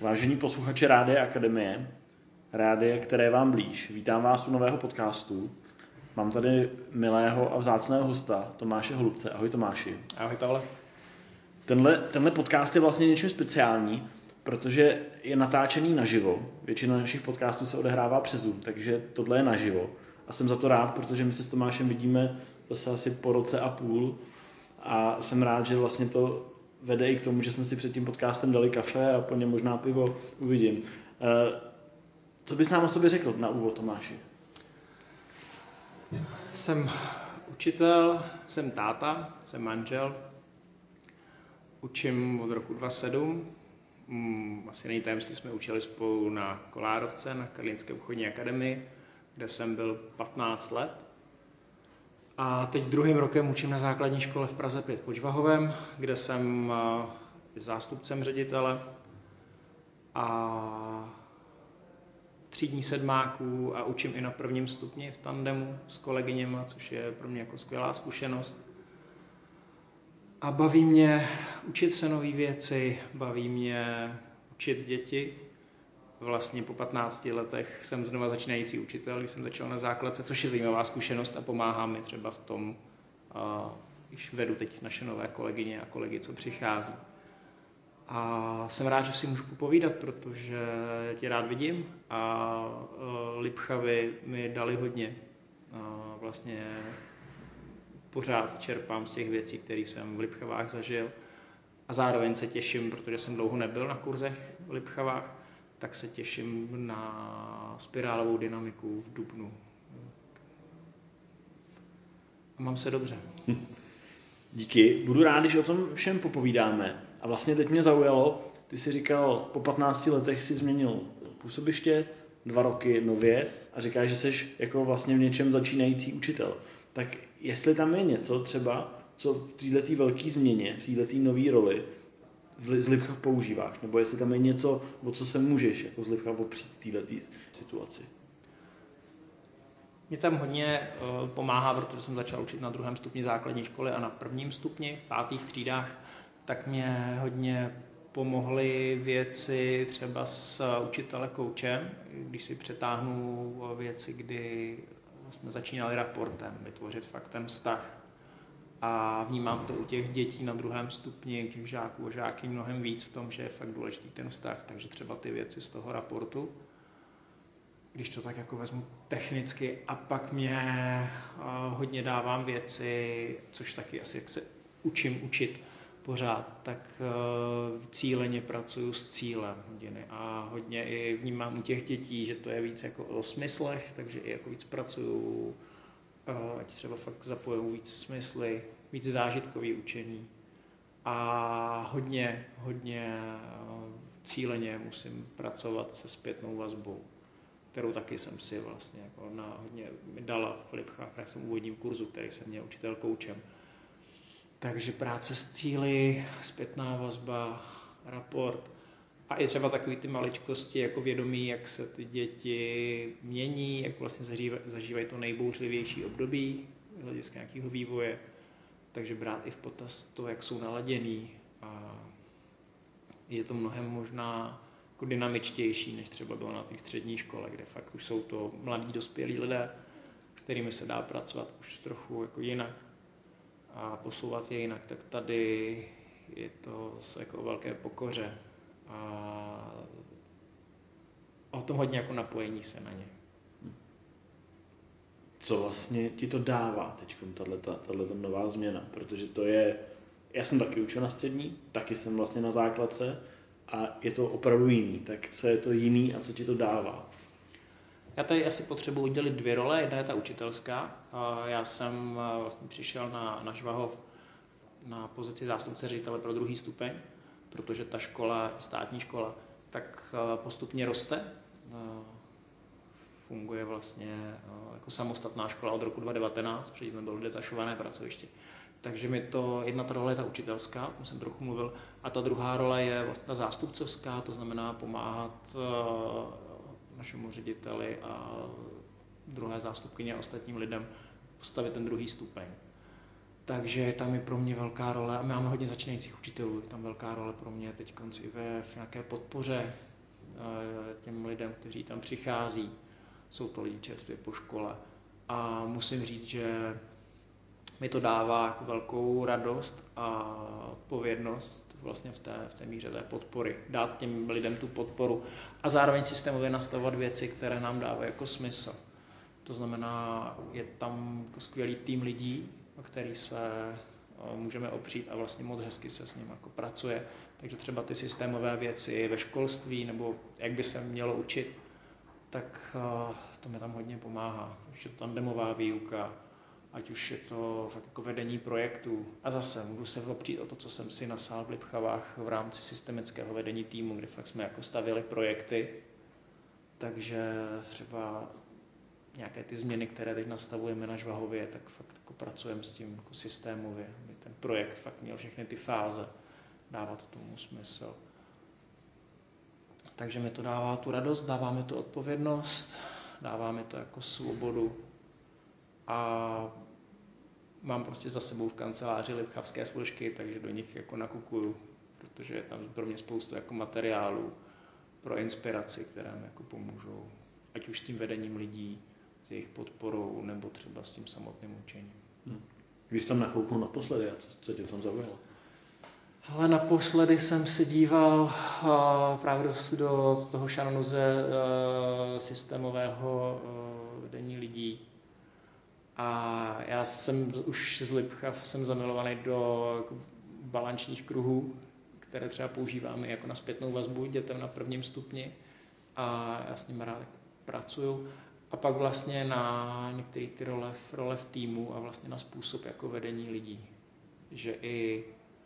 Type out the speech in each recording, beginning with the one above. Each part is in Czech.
Vážení posluchači Rádia Akademie, rádia, které je vám blíž, vítám vás u nového podcastu. Mám tady milého a vzácného hosta, Tomáše Holubce. Ahoj Tomáši. Ahoj Pavle. Tenhle podcast je vlastně něčím speciální, protože je natáčený naživo. Většina našich podcastů se odehrává přes Zoom, takže tohle je naživo. A jsem za to rád, protože my se s Tomášem vidíme zase asi po roce a půl. A jsem rád, že vlastně to vede i k tomu, že jsme si před tím podcastem dali kafe a po něm možná pivo, uvidím. Co bys nám o sobě řekl na úvod, Tomáši? Jsem učitel, jsem táta, jsem manžel. Učím od roku 2007. Asi není tajemství, jsme učili spolu na Kolárovce, na Karlínské obchodní akademii, kde jsem byl 15 let. A teď druhým rokem učím na základní škole v Praze 5 pod Žvahovem, kde jsem zástupcem ředitele a třídní sedmáků a učím i na prvním stupni v tandemu s kolegyněma, což je pro mě jako skvělá zkušenost. A baví mě učit se nové věci, baví mě učit děti. Vlastně po 15 letech jsem znova začínající učitel, když jsem začal na základce, což je zajímavá zkušenost a pomáhá mi třeba v tom, když vedu teď naše nové kolegyně a kolegy, co přichází. A jsem rád, že si můžu popovídat, protože tě rád vidím a Lipchavy mi dali hodně. Vlastně pořád čerpám z těch věcí, které jsem v Lipchavách zažil. A zároveň se těším, protože jsem dlouho nebyl na kurzech v Lipchavách, tak se těším na spirálovou dynamiku v dubnu. A mám se dobře. Díky, budu rád, když o tom všem popovídáme. A vlastně teď mě zaujalo, ty jsi říkal, po 15 letech jsi změnil působiště, 2 roky nově a říkáš, že jsi jako vlastně v něčem začínající učitel. Tak jestli tam je něco třeba, co v této velké změně, v této nové roli z Lipchav používáš, nebo jestli tam je něco, o co se můžeš jako z Lipchav opřít v této situaci. Mě tam hodně pomáhá, protože jsem začal učit na 2. stupni základní školy a na 1. stupni, v 5. třídách, tak mě hodně pomohly věci třeba s učitele-koučem, když si přetáhnu věci, kdy jsme začínali raportem, vytvořit fakt ten vztah. A vnímám to u těch dětí na 2. stupni, u těch žáků a žáky mnohem víc v tom, že je fakt důležitý ten vztah, takže třeba ty věci z toho raportu. Když to tak jako vezmu technicky a pak mě hodně dávám věci, což taky asi jak se učím učit pořád, tak cíleně pracuju s cílem hodiny a hodně i vnímám u těch dětí, že to je víc jako o smyslech, takže i jako víc pracuju, ať třeba fakt zapojuju víc smysly, víc zážitkový učení a hodně cíleně musím pracovat se zpětnou vazbou, kterou taky jsem si vlastně jako hodně mi dala v Lipchách, v tom úvodním kurzu, který jsem měl učitel koučem. Takže práce s cíli, zpětná vazba, raport a i třeba takový ty maličkosti, jako vědomí, jak se ty děti mění, jak vlastně zažívají to nejbouřlivější období z hlediska nějakého vývoje. Takže brát i v potaz to, jak jsou naladěný a je to mnohem možná jako dynamičtější, než třeba bylo na té střední škole, kde fakt už jsou to mladí dospělí lidé, s kterými se dá pracovat už trochu jako jinak a posouvat je jinak, tak tady je to zase jako o velké pokoře a o tom hodně jako napojení se na ně. Co vlastně ti to dává teď, tato nová změna? Protože to je, já jsem taky učil na střední, taky jsem vlastně na základce a je to opravdu jiný. Tak co je to jiný a co ti to dává? Já tady asi potřebuji udělit 2 role, jedna je ta učitelská. Já jsem vlastně přišel na Žvahov na pozici zástupce ředitele pro 2. stupeň, protože ta škola, státní škola, tak postupně roste. Funguje vlastně jako samostatná škola od roku 2019, předtím bylo detašované pracoviště. Takže mi to, jedna ta role je ta učitelská, o tom jsem trochu mluvil, a ta druhá role je vlastně ta zástupcovská, to znamená pomáhat našemu řediteli a druhé zástupkyně a ostatním lidem postavit ten 2. stupeň. Takže tam je pro mě velká role, a my máme hodně začínajících učitelů, je tam velká role pro mě teď konci v nějaké podpoře těm lidem, kteří tam přichází. Jsou to lidi čerstvě po škole. A musím říct, že mi to dává jako velkou radost a odpovědnost vlastně v té míře té podpory. Dát těm lidem tu podporu a zároveň systémově nastavovat věci, které nám dávají jako smysl. To znamená, je tam jako skvělý tým lidí, o který se můžeme opřít a vlastně moc hezky se s ním jako pracuje. Takže třeba ty systémové věci ve školství nebo jak by se mělo učit, tak to mi tam hodně pomáhá. Už je to tandemová výuka, ať už je to fakt jako vedení projektů. A zase můžu se opřít o to, co jsem si nasál v Lipchavách v rámci systemického vedení týmu, kde fakt jsme jako stavili projekty. Takže třeba nějaké ty změny, které teď nastavujeme na Žvahově, tak fakt jako pracujeme s tím jako systémově, aby ten projekt fakt měl všechny ty fáze, dávat tomu smysl. Takže mi to dává tu radost, dává mi tu odpovědnost, dává mi to jako svobodu a mám prostě za sebou v kanceláři lipchavské složky, takže do nich jako nakukuju, protože je tam pro mě spoustu jako materiálů pro inspiraci, které mi jako pomůžou, ať už s tím vedením lidí, s jejich podporou, nebo třeba s tím samotným učením. Když jsi tam nakouknul naposledy, a co tě tam zaujalo? Ale naposledy jsem se díval právě do toho šanonu ze systémového vedení lidí. A já jsem už z Lipchav jsem zamilovaný do balančních kruhů, které třeba používáme jako na zpětnou vazbu dětem na prvním stupni. A já s nimi rád pracuju. A pak vlastně na některé ty role v týmu a vlastně na způsob jako vedení lidí. Že i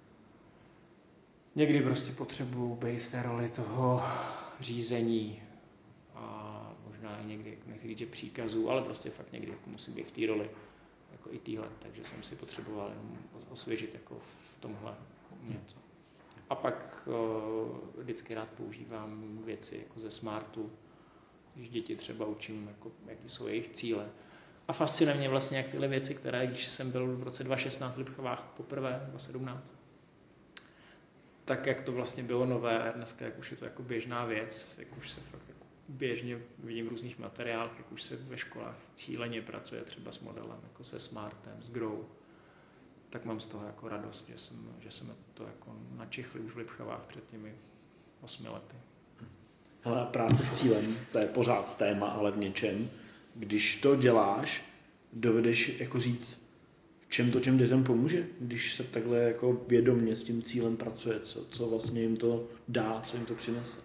někdy prostě potřebuji být v té roli toho řízení a možná i někdy, jako nechci říct, že příkazů, ale prostě fakt někdy jako musím být v té roli, jako i týhle, takže jsem si potřeboval jenom osvěžit jako v tomhle něco. A pak vždycky rád používám věci jako ze Smartu, když děti třeba učím, jako, jaký jsou jejich cíle. A fascinuje mě vlastně jak tyhle věci, které, když jsem byl v roce 2016 v Lipchavách poprvé, 2017, tak jak to vlastně bylo nové a dneska jak už je to jako běžná věc, jak už se fakt jako běžně vidím v různých materiálech, jak už se ve školách cíleně pracuje třeba s modelem, jako se Smartem, s Grow, tak mám z toho jako radost, že jsme to jako načichli už v Lipchavách před těmi 8 lety. Hele, práce s cílem, to je pořád téma, ale v něčem. Když to děláš, dovedeš jako říct, v čem to těm dětem pomůže, když se takhle jako vědomě s tím cílem pracuje, co vlastně jim to dá, co jim to přinese?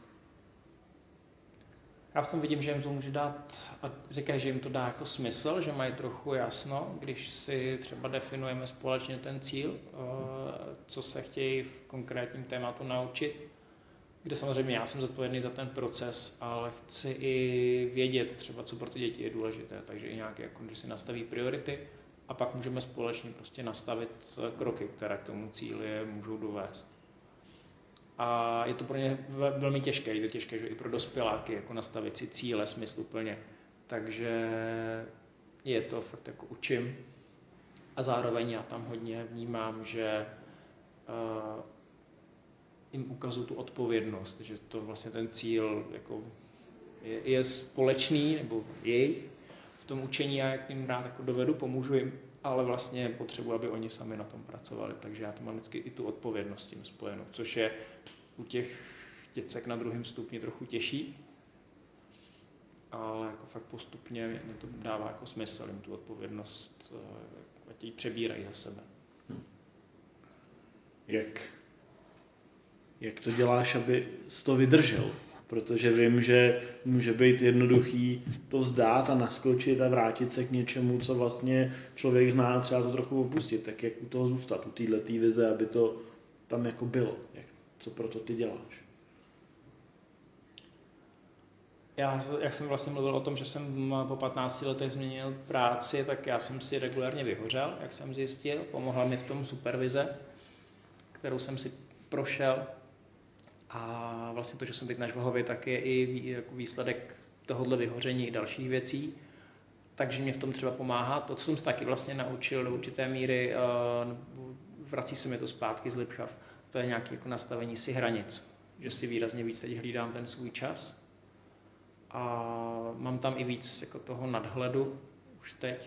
Já v tom vidím, že jim to může dát, a říkají, že jim to dá jako smysl, že mají trochu jasno, když si třeba definujeme společně ten cíl, co se chtějí v konkrétním tématu naučit, kde samozřejmě já jsem zodpovědný za ten proces, ale chci i vědět třeba, co pro ty děti je důležité, takže i nějaké, jako když si nastaví priority a pak můžeme společně prostě nastavit kroky, které k tomu cíli můžou dovést. A je to pro ně velmi těžké, je to těžké, že i pro dospěláky jako nastavit si cíle smysluplně. Takže je to fakt jako učím a zároveň já tam hodně vnímám, že jim ukazuju tu odpovědnost, že to vlastně ten cíl jako je společný nebo jej v tom učení a jak jim rád jako dovedu, pomůžu jim, ale vlastně potřebuji, aby oni sami na tom pracovali, takže já to mám vždycky i tu odpovědnost s tím spojenou, což je u těch děcek na druhém stupni trochu těžší, ale jako fakt postupně mě to dává jako smysl jim tu odpovědnost, ať ji přebírají za sebe. Jak to děláš, aby jsi to vydržel? Protože vím, že může být jednoduchý to vzdát a naskočit a vrátit se k něčemu, co vlastně člověk zná, třeba to trochu opustit. Tak jak u toho zůstat, u této vize, aby to tam jako bylo? Co pro to ty děláš? Jak jsem vlastně mluvil o tom, že jsem po 15 letech změnil práci, tak já jsem si regulárně vyhořel, jak jsem zjistil. Pomohla mi v tom supervize, kterou jsem si prošel. A vlastně to, že jsem teď na Žvahově, tak je i jako výsledek tohohle vyhoření i dalších věcí. Takže mě v tom třeba pomáhá. To, co jsem se taky vlastně naučil do určité míry, vrací se mi to zpátky z Lipchav. To je nějaké jako nastavení si hranic. že si výrazně víc teď hlídám ten svůj čas a mám tam i víc jako toho nadhledu už teď,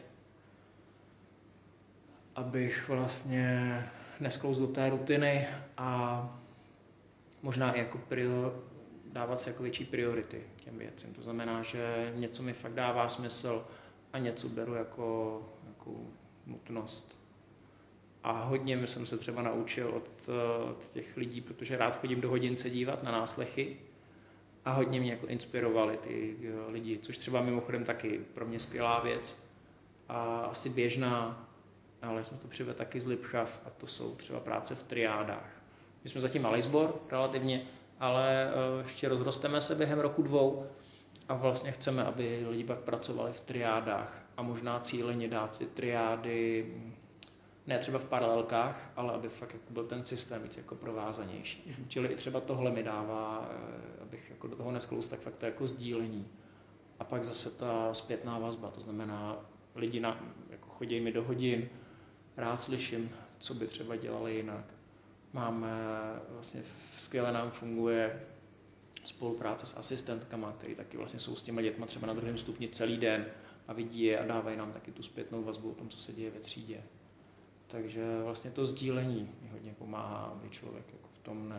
abych vlastně nesklouz do té rutiny a možná i jako dávat si jako větší priority těm věcem. To znamená, že něco mi fakt dává smysl a něco beru jako nutnost. A hodně jsem se třeba naučil od těch lidí, protože rád chodím do hodince dívat na náslechy a hodně mě jako inspirovali ty lidi, což třeba mimochodem taky pro mě skvělá věc a asi běžná, ale jsme to přivedli taky z Lipchav a to jsou třeba práce v triádách. My jsme zatím malý sbor relativně, ale ještě rozrosteme se během roku 2 a vlastně chceme, aby lidi pak pracovali v triádách a možná cíleně dát ty triády ne třeba v paralelkách, ale aby fakt jako byl ten systém víc jako provázanější. Čili i třeba tohle mi dává, abych jako do toho nesklouz, tak fakt to jako sdílení. A pak zase ta zpětná vazba, to znamená lidi jako chodí mi do hodin, rád slyším, co by třeba dělali jinak. Máme vlastně skvěle nám funguje spolupráce s asistentkama, který taky vlastně jsou s těma dětma třeba na 2. stupni celý den a vidí je a dávají nám taky tu zpětnou vazbu o tom, co se děje ve třídě. Takže vlastně to sdílení mi hodně pomáhá, aby člověk jako v tom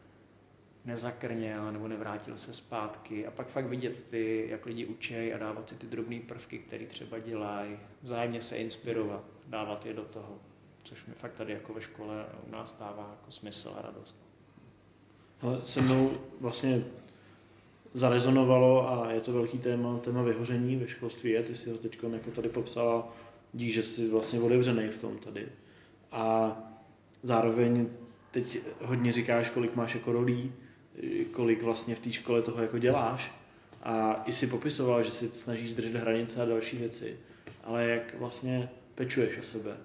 nezakrněl nebo nevrátil se zpátky a pak fakt vidět jak lidi učí a dávat si ty drobné prvky, které třeba dělají, vzájemně se inspirovat, dávat je do toho, což mi fakt tady jako ve škole u nás dává jako smysl a radost. Ale se mnou vlastně zarezonovalo a je to velký téma vyhoření ve školství a ty si ho teď jako tady popsala, dík, že jsi vlastně otevřenej v tom tady. A zároveň teď hodně říkáš, kolik máš jako rolí, kolik vlastně v té škole toho jako děláš a i si popisoval, že si snažíš držet hranice a další věci, ale jak vlastně pečuješ o sebe,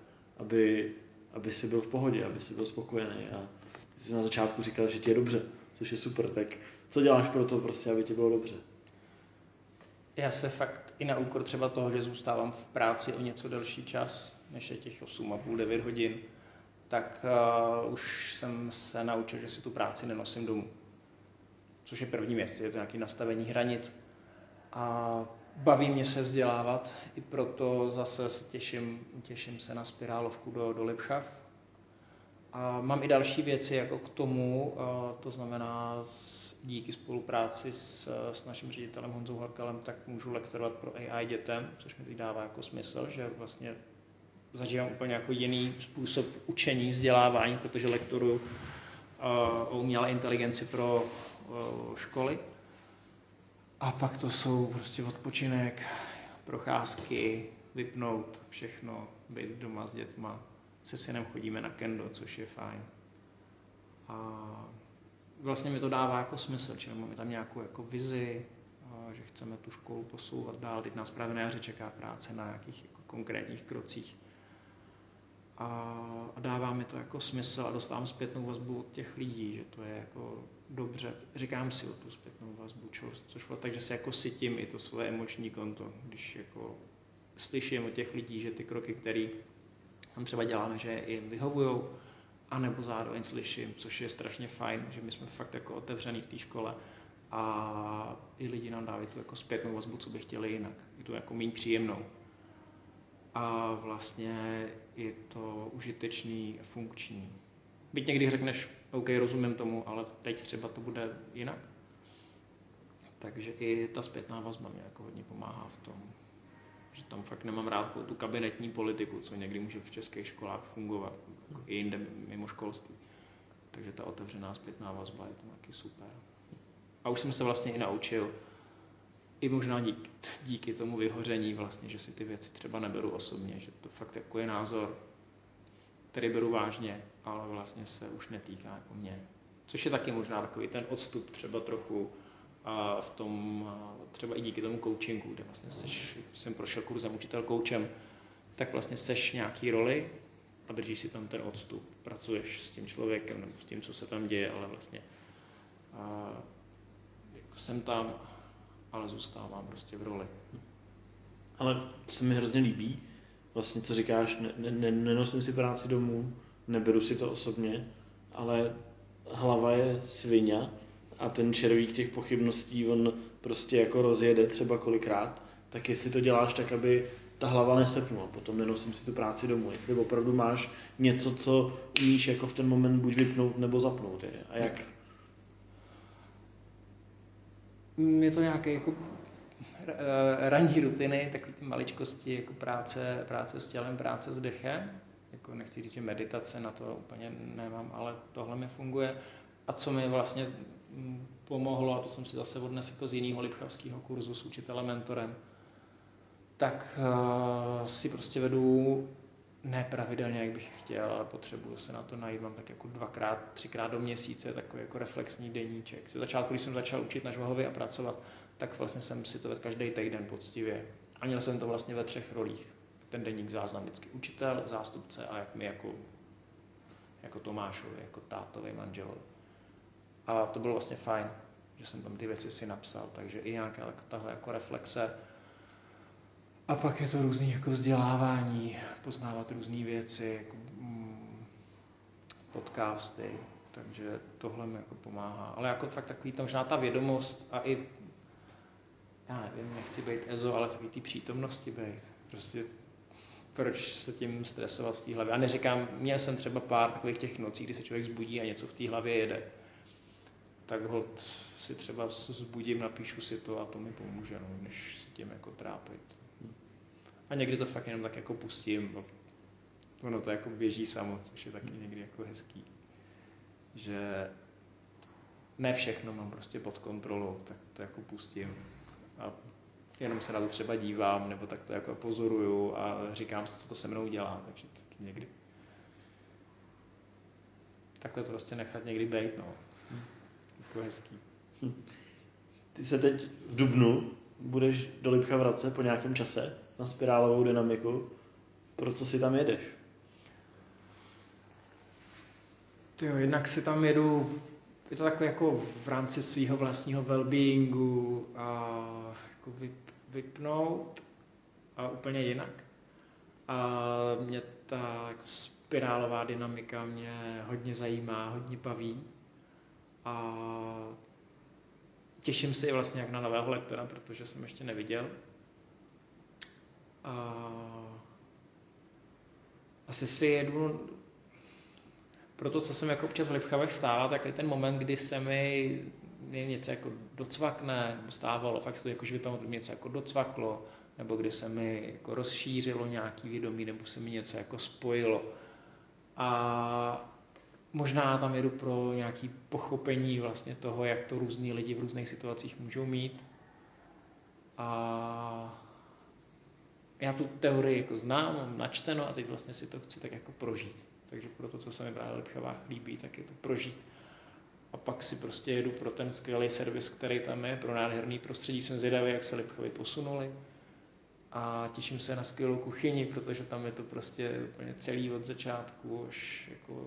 aby si byl v pohodě, aby si byl spokojený a ty jsi na začátku říkal, že ti je dobře, což je super, tak co děláš pro to prostě, aby ti bylo dobře? Já se fakt i na úkor třeba toho, že zůstávám v práci o něco delší čas, než je těch 8,5-9 hodin, tak už jsem se naučil, že si tu práci nenosím domů. Což je první věc, je to nějaké nastavení hranic. A baví mě se vzdělávat, i proto zase se těším se na spirálovku do Lipchav. A mám i další věci jako k tomu, to znamená díky spolupráci s naším ředitelem Honzou Horkalem, tak můžu lektorovat pro AI dětem, což mi teď dává jako smysl, že vlastně zažívám úplně jako jiný způsob učení, vzdělávání, protože lektoruju o umělé inteligenci pro školy. A pak to jsou prostě odpočinek, procházky, vypnout všechno, být doma s dětma. Se synem chodíme na kendo, což je fajn. A vlastně mi to dává jako smysl, že máme tam nějakou jako vizi, že chceme tu školu posouvat dál. Teď nás právě na jaře čeká práce na nějakých jako konkrétních krocích. A dává mi to jako smysl a dostávám zpětnou vazbu od těch lidí, že to je jako dobře. Říkám si o tu zpětnou vazbu, což bylo tak, že se jako sytím i to svoje emoční konto, když jako slyším od těch lidí, že ty kroky, které tam třeba děláme, že jim vyhovujou, anebo zároveň slyším, což je strašně fajn, že my jsme fakt jako otevřený v té škole a i lidi nám dávají tu jako zpětnou vazbu, co by chtěli jinak. Je to jako méně příjemnou. A vlastně je to užitečný a funkční. Byť někdy řekneš, OK, rozumím tomu, ale teď třeba to bude jinak. Takže i ta zpětná vazba mě jako hodně pomáhá v tom, že tam fakt nemám rád tu kabinetní politiku, co někdy může v českých školách fungovat, jako i jinde mimo školství. Takže ta otevřená zpětná vazba je to taky super. A už jsem se vlastně i naučil, i možná díky tomu vyhoření vlastně, že si ty věci třeba neberu osobně, že to fakt jako je názor, který beru vážně, ale vlastně se už netýká jako mě. Což je taky možná takový ten odstup třeba trochu v tom, třeba i díky tomu coachingu, kde vlastně jsem prošel kurzem učitel coachem, tak vlastně seš nějaký roli a držíš si tam ten odstup. Pracuješ s tím člověkem nebo s tím, co se tam děje, ale vlastně jako jsem tam, ale zůstávám prostě v roli. Ale co mi hrozně líbí, vlastně co říkáš, nenosím si práci domů, neberu si to osobně, ale hlava je sviňa, a ten červík těch pochybností on prostě jako rozjede třeba kolikrát, tak jestli to děláš tak, aby ta hlava nesepnula, potom nenosím si tu práci domů. Jestli opravdu máš něco, co umíš jako v ten moment buď vypnout nebo zapnout. A jak? Je to nějaké jako ranní rutiny, takové ty maličkosti, jako práce s tělem, práce s dechem. Jako nechci říct, že meditace na to úplně nemám, ale tohle mi funguje. A co mi vlastně pomohlo, a to jsem si zase odnes jako z jiného lipchavského kurzu s učitelem, mentorem, tak si prostě vedu ne pravidelně, jak bych chtěl, ale potřebuju se na to najít. Mám tak jako 2x, 3x do měsíce takový jako reflexní deníček. Z začátku, když jsem začal učit na žvahově a pracovat, tak vlastně jsem si to vedl každý týden poctivě. A měl jsem to vlastně ve 3 rolích. Ten deník záznam vždycky učitel, zástupce a jak mi jako Tomášovi, jako tátovi, manželovi. A to bylo vlastně fajn, že jsem tam ty věci si napsal, takže i nějaká tahle jako reflexe. A pak je to různý jako vzdělávání, poznávat různé věci, jako podcasty, takže tohle mi jako pomáhá. Ale jako fakt takový tam možná ta vědomost a i, já nevím, nechci být EZO, ale takový ty přítomnosti být. Prostě proč se tím stresovat v té hlavě. A neříkám, měl jsem třeba pár takových těch nocí, kdy se člověk zbudí a něco v té hlavě jede. Tak holt si třeba zbudím, napíšu si to a to mi pomůže, no, než se tím jako trápit. A někdy to fakt jenom tak jako pustím. Ono to jako běží samo, což je taky někdy jako hezký. Že ne všechno mám prostě pod kontrolou, tak to jako pustím. A jenom se na to třeba dívám, nebo tak to jako pozoruju a říkám si, co to se mnou dělá. Takže taky někdy. Takhle to prostě nechat někdy bejt, no. Jako hezký. Ty se teď v dubnu budeš do Lipcha vracet po nějakém čase na spirálovou dynamiku. Pro co si tam jedeš? Tyjo, jednak si tam jedu, je to takové jako v rámci svého vlastního wellbeingu a jako vypnout a úplně jinak. A mě ta jako spirálová dynamika mě hodně zajímá, hodně baví. A těším se i vlastně jak na nového lektora, protože jsem ještě neviděl. A asi si jedu pro to, co jsem jako občas v Lipchavech stával, tak je ten moment, kdy se mi něco jako docvakne, nebo stávalo, fakt se to jakože vypamatuju, něco jako docvaklo, nebo kdy se mi jako rozšířilo nějaký vědomí, nebo se mi něco jako spojilo. A možná tam jedu pro nějaké pochopení vlastně toho, jak to různý lidi v různých situacích můžou mít. A já tu teorii jako znám, mám načteno a teď vlastně si to chci tak jako prožít. Takže pro to, co se mi právě v Lipchavách líbí, tak je to prožít. A pak si prostě jedu pro ten skvělý servis, který tam je, pro nádherný prostředí. Jsem zvědavý, jak se Lipchavy posunuli. A těším se na skvělou kuchyni, protože tam je to prostě úplně celý od začátku až jako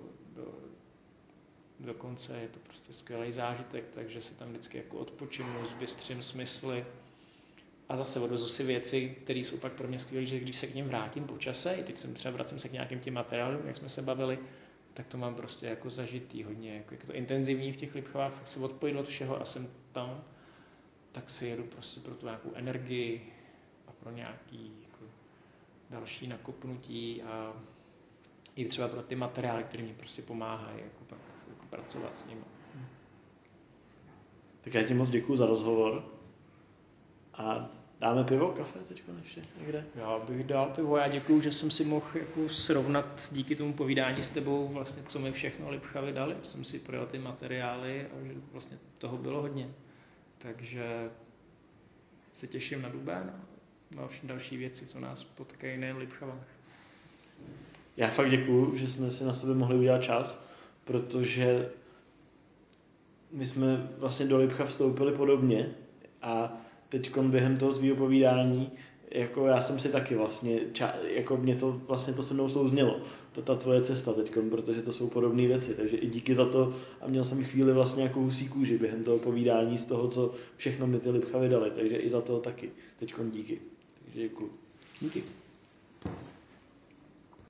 do konce. Je to prostě skvělý zážitek, takže si tam vždycky jako odpočinu, zbystřím smysly. A zase odvezu si věci, které jsou pak pro mě skvělé, že když se k nim vrátím po čase, i teď vracím se k nějakým těm materiálům, jak jsme se bavili, tak to mám prostě jako zažitý hodně, jako je to intenzivní v těch Lipchavách, tak se odpojit od všeho a jsem tam, tak si jedu prostě pro tu nějakou energii a pro nějaký jako další nakopnutí a i třeba pro ty materiály, které mi prostě pomáhají jako pak jako pracovat s nimi. Tak já ti moc děkuju za rozhovor. A dáme pivo, kafe teďko ještě někde? Já bych dal pivo, já děkuju, že jsem si mohl jako srovnat díky tomu povídání s tebou vlastně, co mi všechno Lipchavy dali. Jsem si projel ty materiály a že vlastně toho bylo hodně. Takže se těším na duben a na další věci, co nás potkají nejen v Lipchavách. Já fakt děkuju, že jsme si na sebe mohli udělat čas, protože my jsme vlastně do Lipchav vstoupili podobně a teď během toho svého povídání, jako já jsem si taky vlastně, jako mě to vlastně to se mnou souznělo, ta tvoje cesta teď, protože to jsou podobné věci, takže i díky za to a měl jsem chvíli vlastně jako husí kůži během toho povídání z toho, co všechno mi ty Lipchavy dali, takže i za to taky teď díky. Takže děkuju. Díky.